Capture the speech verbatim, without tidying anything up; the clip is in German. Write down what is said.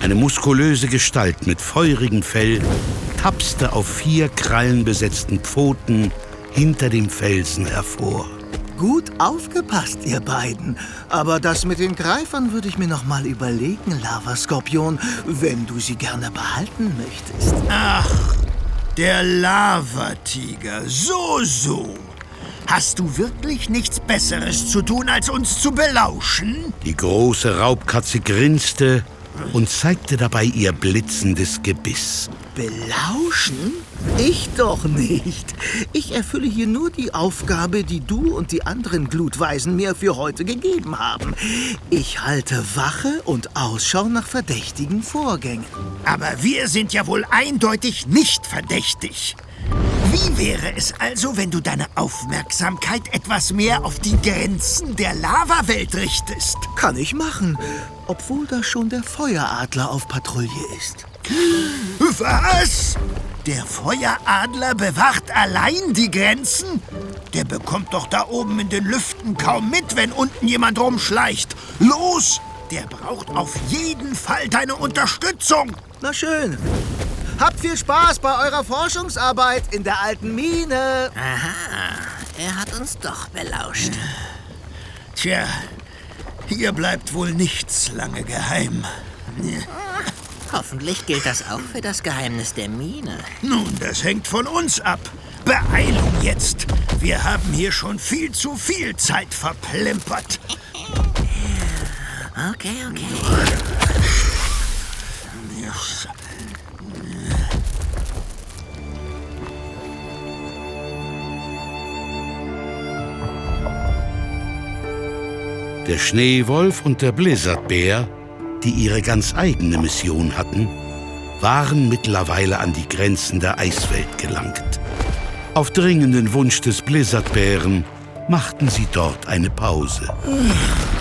Eine muskulöse Gestalt mit feurigem Fell tapste auf vier krallenbesetzten Pfoten hinter dem Felsen hervor. Gut aufgepasst, ihr beiden. Aber das mit den Greifern würde ich mir noch mal überlegen, Lavaskorpion, wenn du sie gerne behalten möchtest. Ach, der Lavatiger, so, so. Hast du wirklich nichts Besseres zu tun, als uns zu belauschen? Die große Raubkatze grinste und zeigte dabei ihr blitzendes Gebiss. Belauschen? Ich doch nicht. Ich erfülle hier nur die Aufgabe, die du und die anderen Glutweisen mir für heute gegeben haben. Ich halte Wache und Ausschau nach verdächtigen Vorgängen. Aber wir sind ja wohl eindeutig nicht verdächtig. Wie wäre es also, wenn du deine Aufmerksamkeit etwas mehr auf die Grenzen der Lavawelt richtest? Kann ich machen, obwohl da schon der Feueradler auf Patrouille ist. Was? Der Feueradler bewacht allein die Grenzen? Der bekommt doch da oben in den Lüften kaum mit, wenn unten jemand rumschleicht. Los! Der braucht auf jeden Fall deine Unterstützung. Na schön. Habt viel Spaß bei eurer Forschungsarbeit in der alten Mine. Aha, er hat uns doch belauscht. Tja, hier bleibt wohl nichts lange geheim. Hoffentlich gilt das auch für das Geheimnis der Mine. Nun, das hängt von uns ab. Beeilung jetzt. Wir haben hier schon viel zu viel Zeit verplempert. Okay, okay. Der Schneewolf und der Blizzardbär, die ihre ganz eigene Mission hatten, waren mittlerweile an die Grenzen der Eiswelt gelangt. Auf dringenden Wunsch des Blizzardbären machten sie dort eine Pause.